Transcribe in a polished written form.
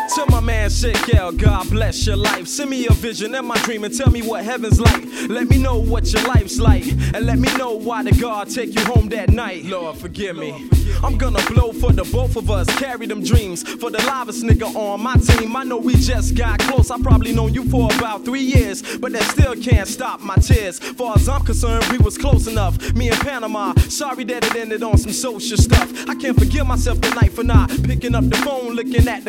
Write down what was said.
To my man Shake, God bless your life. Send me a vision in my dream and tell me what heaven's like. Let me know what your life's like, and let me know why the God take you home that night. Lord, forgive me. I'm gonna blow for the both of us, carry them dreams. For the livest nigga on my team, I know we just got close. I probably known you for about 3 years, but that still can't stop my tears. Far as I'm concerned, we was close enough. Me in Panama, sorry that it ended on some social stuff. I can't forgive myself tonight for not picking up the phone, looking at the